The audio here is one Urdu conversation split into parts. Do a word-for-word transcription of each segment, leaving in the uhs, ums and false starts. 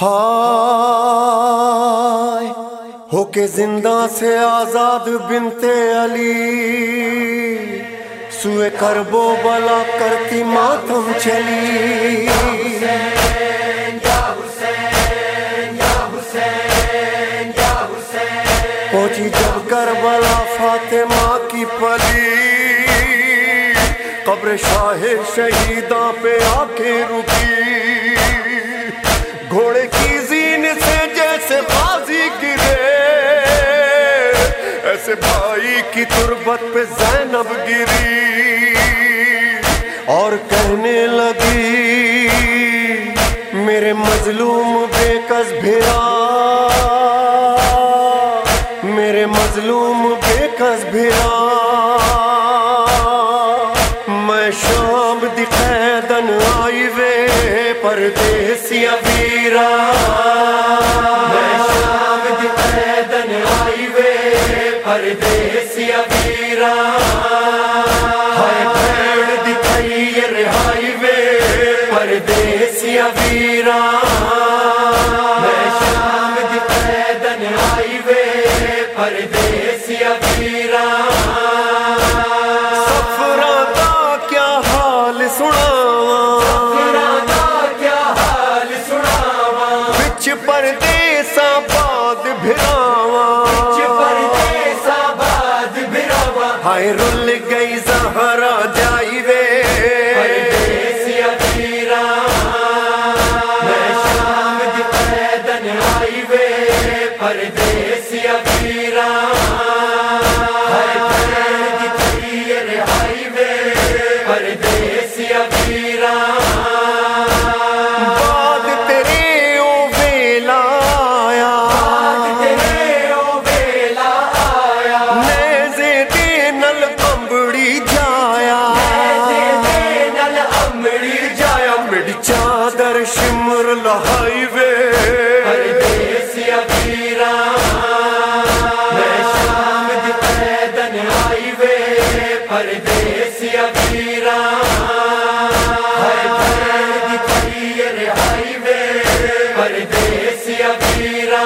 ہائے ہو کے زندہ سے آزاد بنتے علی، سوئے کرب و بلا کرتی ماتم چلی۔ پہنچی جب کربلا فاطمہ کی پلی، قبر شاہ شہیداں پہ آ کے رکی، گھوڑے کی زین سے جیسے غازی گرے، ایسے بھائی کی تربت پہ زینب گری، اور کہنے لگی میرے مظلوم بے کس بھیرا، میرے مظلوم بے کس بھیرا، میں شام دی قیدن آئی وے پردیسیا ویرا، میں شام دی قیدن آئی وے پردیسیا ویرا، ہائے بھیڑ دکھائی رہائی وے پردیسیا ویرا، میں شام دی قیدن آئی وے پردیسیا ویرا، سفراں دا کیا حال سناواں، سفراں دا کیا حال سناواں، وچ پردیساں باد بھراواں، وچ پردیساں باد بھراواں، ہائے رل گئی زہرا جائی وے پردیسیا ویرا، میں شام دی قیدن آئی وے پردیسیا ویرا، ہائے بھیڑ دکھائی رہائی وے پردیسیا ویرا، بعد تیرے او ویلا آیا، بعد تیرے او ویلا آیا، نیزے دے نل امبڑی جایا، نیزے دے نل امبڑی جایا، میری چادر شمر لہائی وے پردیسیا ویرا، میں شام دی قیدن آئی وے پردیسیا ویرا، ہائے بھیڑ دکھائی رہائی وے پردیسیا ویرا،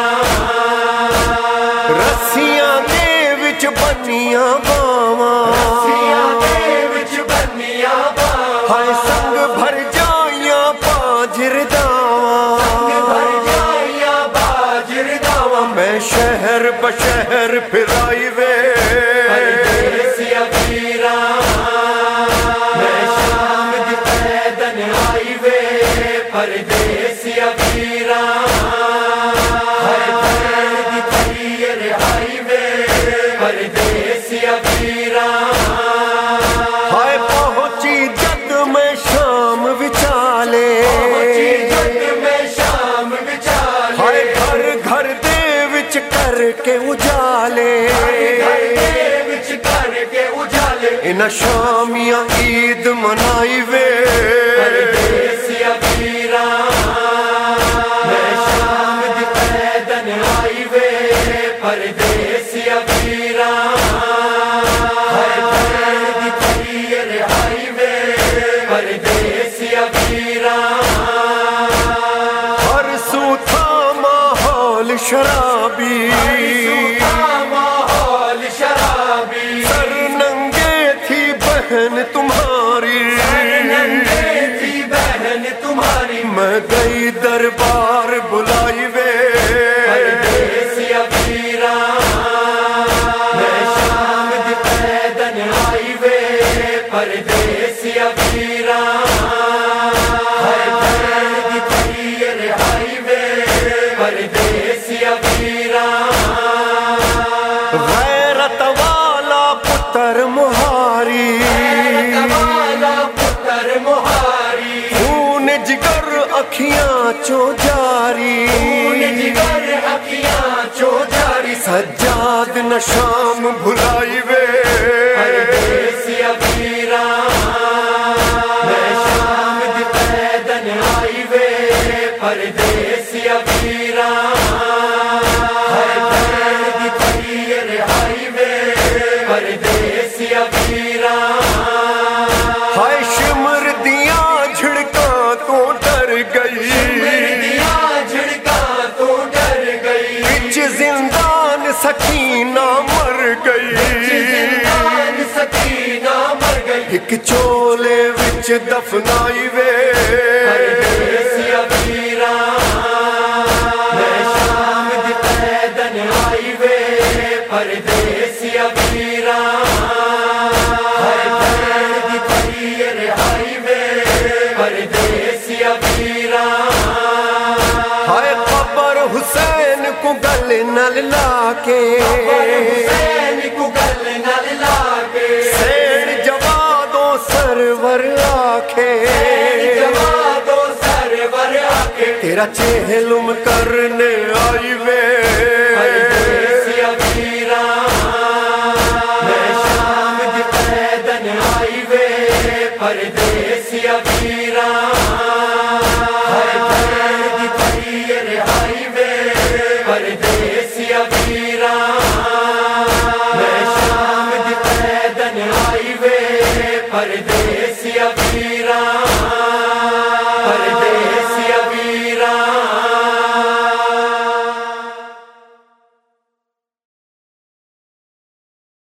رسیاں دے وچ بنیاں باواں، رسیاں دے وچ بنیاں باواں، ہائے سنگ بھر جائیاں باجر داواں، سنگ بھر جائیاں باجر داواں، میں شہر بشہر پھرائی وے پردیسیا ویرا، میں شام دی قیدن آئی وے پردیسیا ویرا، ہائے بھیڑ دکھائی رہائی وے پردیسیا ویرا، ہائے پہنچی جد میں شام وچالے، پہنچی جد میں شام وچالے، ہائے گھر گھر دے وچ کر کے اجالے، گھر دے وچ کر کے اجالے، انہاں شامیاں عید منائی وے پردیسیا ویرا، میں شام دی قیدن آئی وے پردیسیا ویرا، ہائے بھیڑ دکھائی رہائی وے پردیسیا ویرا، ہر سو تھا ماحول شرابی، ماحول شرابی، سر ننگے تھی بہن تمہاری، سر ننگے تھی بہن تمہاری، میں گئی دربار بلائی وے پردیسیا ویرا، میں شام دی قیدن آئی وے پردیسیا ویرا، ہائے بھیڑ دکھائی رہائی وے پردیسیا ویرا، غیرت والا پتر مہاری، غیرت والا پتر مہاری، خون جگر اکھیاں چو جاری، خون جگر اکھیاں چو جاری، سجاد نہ شام بھلائی وے پردیسیا ویرا، میں شام دی قیدن آئی وے پردیسیا ویرا، ہائے بھیڑ دکھائی رہائی وے پردیسیا ویرا، ہائے شمر دیاں جھڑکاں تو ڈر گئی، شمر دیاں جھڑکاں سکینہ مر گئی سکینہ مر گئی ایک چولے وچ دفنائی وے پردیسیا ویراں میں شام دی پیدن آئی وے پردیسیا ویراں ہائے بھین دی پئی رہائی وے پردیسیا ویراں ہائے قبر حسین کو گل نال لا کے حسین کو گل نال لا کے سین جوادو سرور آکھے جوادو سرور آکھے تیرا چہلم کرنے آئی وے